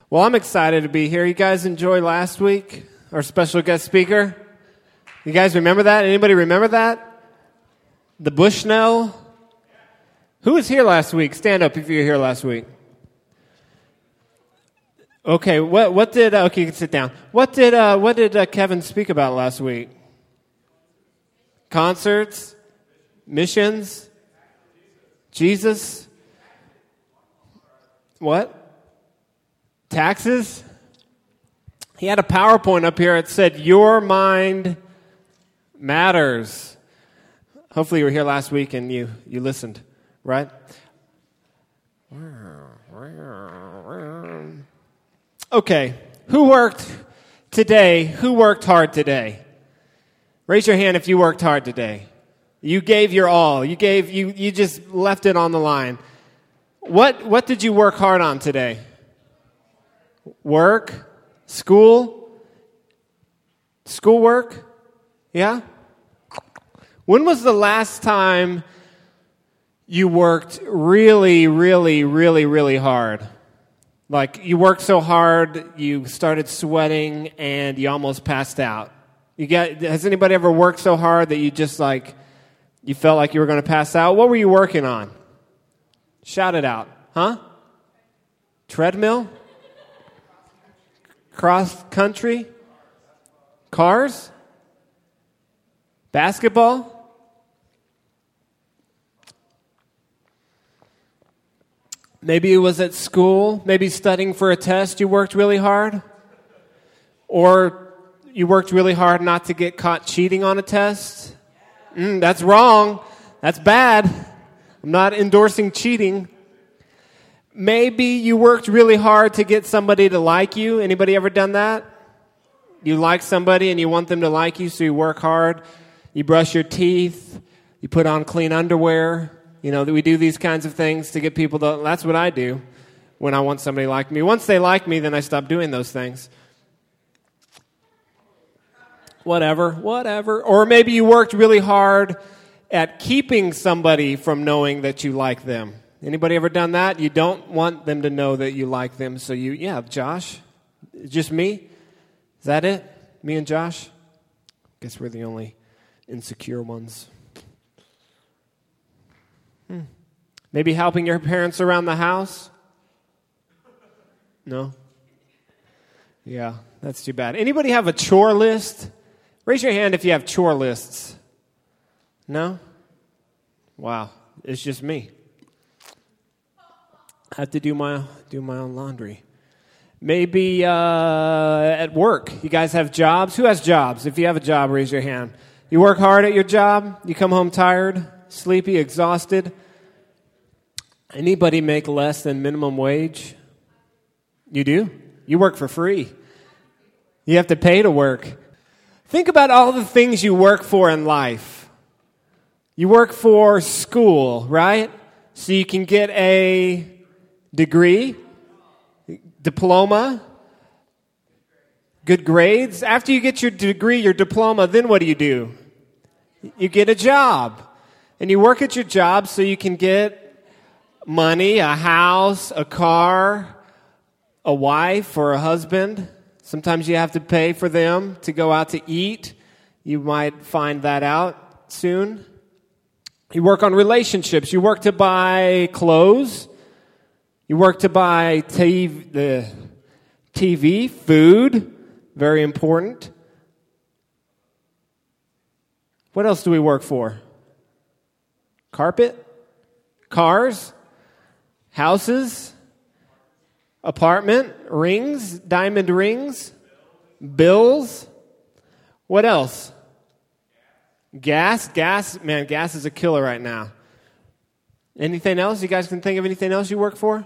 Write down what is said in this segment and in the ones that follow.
Well, I'm excited to be here. You guys enjoy last week? Our special guest speaker? You guys remember that? Anybody remember that? The Bushnell? Who was here last week? Stand up if you were here last week. Okay, what did okay, you can sit down. What did Kevin speak about last week? Concerts? Missions? Jesus? What? Taxes? He had a PowerPoint up here that said, "Your mind matters." Hopefully you were here last week and you listened, right? Okay, who worked today? Who worked hard today? Raise your hand if you worked hard today. You gave your all. You just left it on the line. What did you work hard on today? Work? School? Schoolwork? Yeah? When was the last time you worked really, really, really, really hard? Like you worked so hard, you started sweating, and you almost passed out. Has anybody ever worked so hard that you just you felt like you were going to pass out? What were you working on? Shout it out. Huh? Treadmill? Cross country? Cars? Basketball? Maybe it was at school, maybe studying for a test, you worked really hard. Or you worked really hard not to get caught cheating on a test. That's wrong. That's bad. I'm not endorsing cheating. Maybe you worked really hard to get somebody to like you. Anybody ever done that? You like somebody and you want them to like you, so you work hard. You brush your teeth. You put on clean underwear. You know, that we do these kinds of things to get people to... That's what I do when I want somebody to like me. Once they like me, then I stop doing those things. Whatever. Or maybe you worked really hard at keeping somebody from knowing that you like them. Anybody ever done that? You don't want them to know that you like them, so Josh? Just me? Is that it? Me and Josh? Guess we're the only insecure ones. Maybe helping your parents around the house? No? Yeah, that's too bad. Anybody have a chore list? Raise your hand if you have chore lists. No? Wow, it's just me. I have to do my own laundry. Maybe at work. You guys have jobs? Who has jobs? If you have a job, raise your hand. You work hard at your job? You come home tired, sleepy, exhausted? Anybody make less than minimum wage? You do? You work for free. You have to pay to work. Think about all the things you work for in life. You work for school, right? So you can get a degree, diploma, good grades. After you get your degree, your diploma, then what do? You get a job. And you work at your job so you can get money, a house, a car, a wife or a husband. Sometimes you have to pay for them to go out to eat. You might find that out soon. You work on relationships. You work to buy clothes. You work to buy TV, food, very important. What else do we work for? Carpet? Cars? Houses? Apartment? Rings? Diamond rings? Bills? What else? Gas? Man, gas is a killer right now. Anything else? You guys can think of anything else you work for?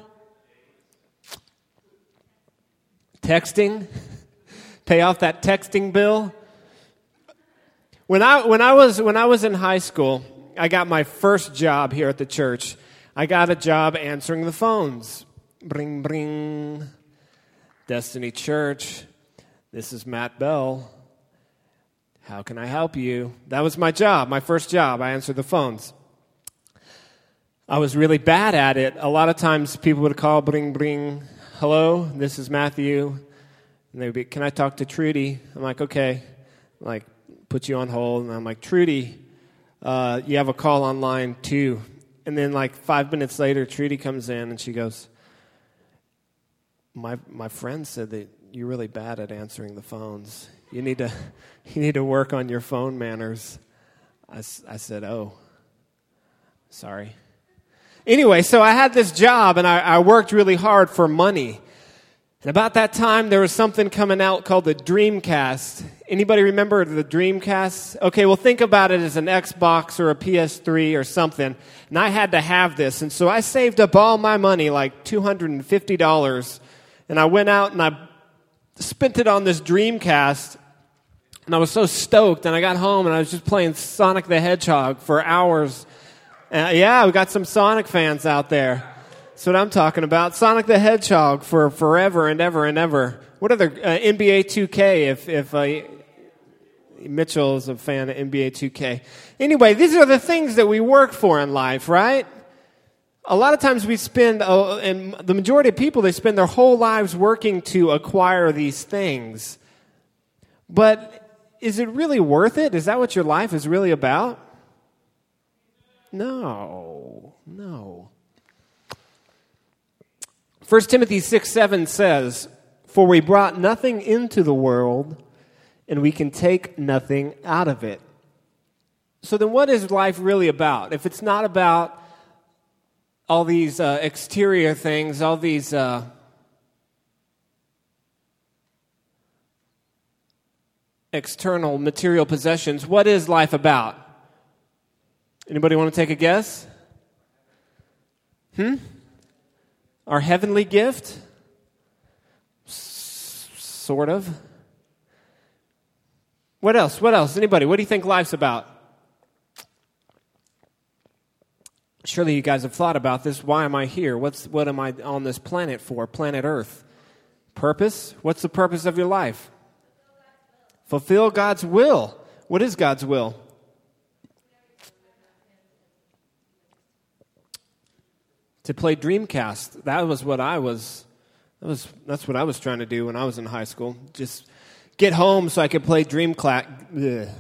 Texting? Pay off that texting bill? When I was in high school, I got my first job here at the church. I got a job answering the phones. Bring, bring. Destiny Church. This is Matt Bell. How can I help you? That was my job, my first job. I answered the phones. I was really bad at it. A lot of times people would call, bring, bring. hello, this is Matthew. And they'd be, can I talk to Trudy? I'm like, okay. Like, put you on hold. And I'm like, Trudy, you have a call on line 2. And then like 5 minutes later, Trudy comes in and she goes, my friend said that you're really bad at answering the phones. You need to work on your phone manners. I said, oh, sorry. Anyway, so I had this job, and I worked really hard for money. And about that time, there was something coming out called the Dreamcast. Anybody remember the Dreamcast? Okay, well, think about it as an Xbox or a PS3 or something. And I had to have this. And so I saved up all my money, like $250. And I went out and I spent it on this Dreamcast. And I was so stoked. And I got home and I was just playing Sonic the Hedgehog for hours. Yeah, we got some Sonic fans out there. That's what I'm talking about. Sonic the Hedgehog for forever and ever and ever. What other NBA 2K if Mitchell is a fan of NBA 2K. Anyway, these are the things that we work for in life, right? A lot of times we spend, and the majority of people, they spend their whole lives working to acquire these things. But is it really worth it? Is that what your life is really about? No. 1 Timothy 6:7 says, "For we brought nothing into the world, and we can take nothing out of it." So then what is life really about? If it's not about all these exterior things, all these external material possessions, what is life about? Anybody want to take a guess? Our heavenly gift? Sort of. What else? Anybody? What do you think life's about? Surely you guys have thought about this. Why am I here? What am I on this planet for? Planet Earth. Purpose? What's the purpose of your life? Fulfill God's will. What is God's will? To play Dreamcast. That's what I was trying to do when I was in high school. Just get home so I could play Dreamcast.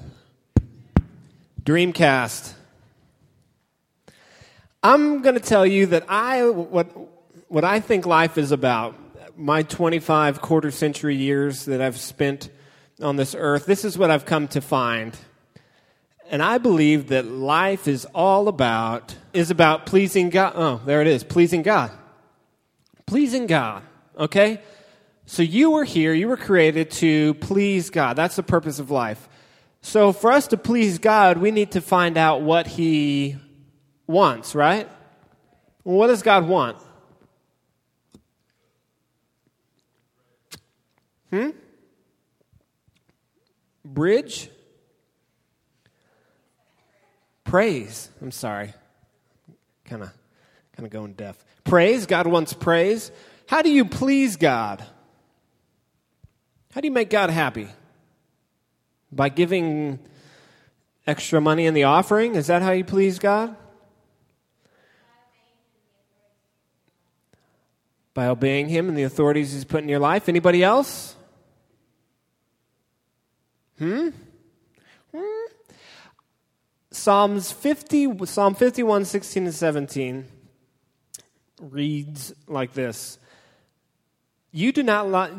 I'm going to tell you that what I think life is about. My 25 quarter-century years that I've spent on this earth, this is what I've come to find. And I believe that life is about pleasing God. Oh, there it is, pleasing God. Pleasing God, okay? So you were here, you were created to please God. That's the purpose of life. So for us to please God, we need to find out what He wants, right? Well, what does God want? Bridge? Praise. I'm sorry. Kind of going deaf. Praise. God wants praise. How do you please God? How do you make God happy? By giving extra money in the offering? Is that how you please God? By obeying Him and the authorities He's put in your life. Anybody else? Psalm 51, 16 and 17 reads like this. You do not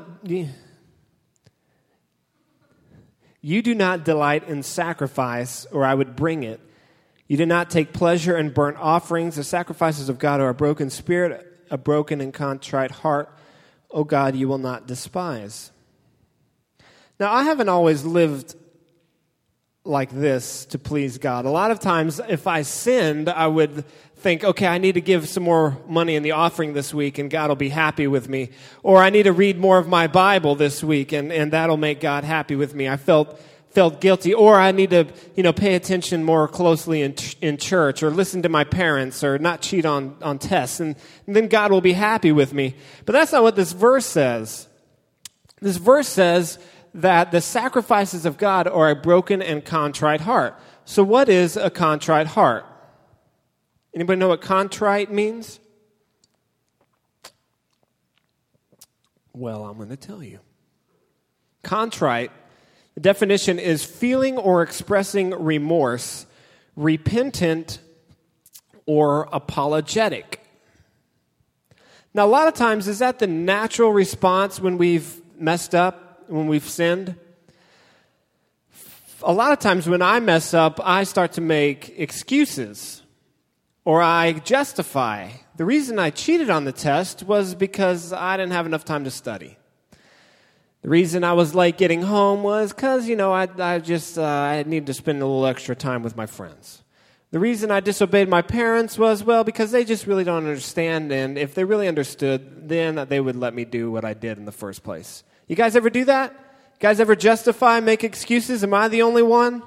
delight in sacrifice, or I would bring it. You do not take pleasure in burnt offerings. The sacrifices of God are a broken spirit, a broken and contrite heart. O God, you will not despise. Now, I haven't always lived like this to please God. A lot of times, if I sinned, I would think, okay, I need to give some more money in the offering this week, and God will be happy with me. Or I need to read more of my Bible this week, and that'll make God happy with me. I felt guilty. Or I need to, pay attention more closely in church, or listen to my parents, or not cheat on tests, and then God will be happy with me. But that's not what this verse says. This verse says that the sacrifices of God are a broken and contrite heart. So what is a contrite heart? Anybody know what contrite means? Well, I'm going to tell you. Contrite, the definition is feeling or expressing remorse, repentant, or apologetic. Now, a lot of times, is that the natural response when we've messed up, when we've sinned? A lot of times when I mess up, I start to make excuses, or I justify. The reason I cheated on the test was because I didn't have enough time to study. The reason I was late getting home was because, I needed to spend a little extra time with my friends. The reason I disobeyed my parents was, because they just really don't understand, and if they really understood, then they would let me do what I did in the first place. You guys ever do that? You guys ever justify, make excuses? Am I the only one?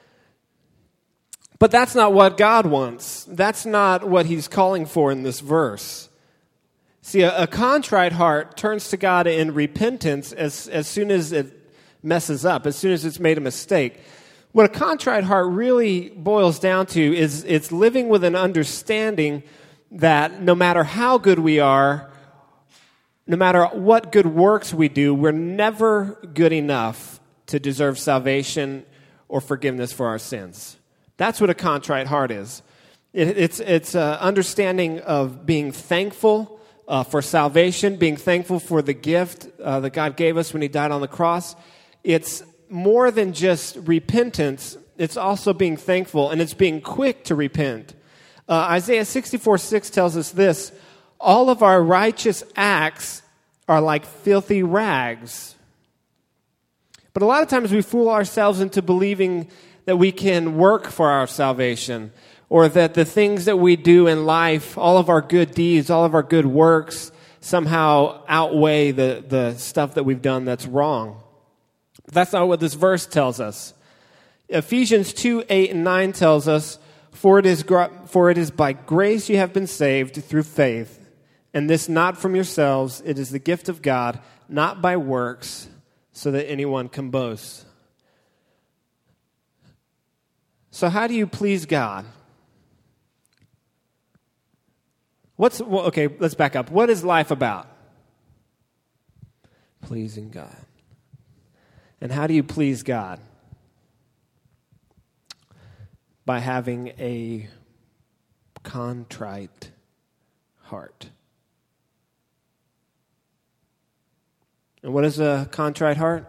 But that's not what God wants. That's not what He's calling for in this verse. See, a contrite heart turns to God in repentance as soon as it messes up, as soon as it's made a mistake. What a contrite heart really boils down to is it's living with an understanding that no matter how good we are, no matter what good works we do, we're never good enough to deserve salvation or forgiveness for our sins. That's what a contrite heart is. It's an understanding of being thankful for salvation, being thankful for the gift that God gave us when He died on the cross. It's more than just repentance, it's also being thankful, and it's being quick to repent. Isaiah 64:6 tells us this: all of our righteous acts are like filthy rags. But a lot of times we fool ourselves into believing that we can work for our salvation, or that the things that we do in life, all of our good deeds, all of our good works, somehow outweigh the stuff that we've done that's wrong. That's not what this verse tells us. Ephesians 2:8-9 tells us, For it is by grace you have been saved through faith, and this not from yourselves, it is the gift of God, not by works, so that anyone can boast. So how do you please God? Okay, let's back up. What is life about? Pleasing God. And how do you please God? By having a contrite heart. And what is a contrite heart?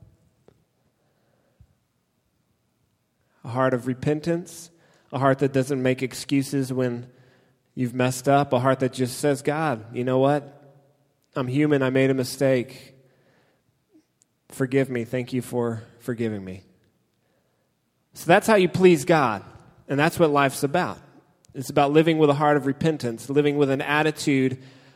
A heart of repentance, a heart that doesn't make excuses when you've messed up, a heart that just says, God, you know what? I'm human, I made a mistake. Forgive me. Thank you for forgiving me. So that's how you please God. And that's what life's about. It's about living with a heart of repentance, living with an attitude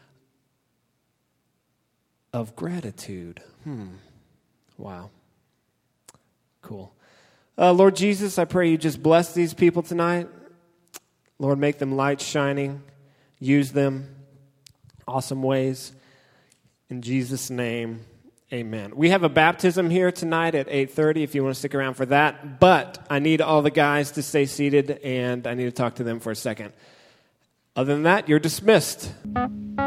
of gratitude. Wow. Cool. Lord Jesus, I pray you just bless these people tonight. Lord, make them lights shining. Use them awesome ways. In Jesus' name, amen. We have a baptism here tonight at 8:30 if you want to stick around for that. But I need all the guys to stay seated, and I need to talk to them for a second. Other than that, you're dismissed.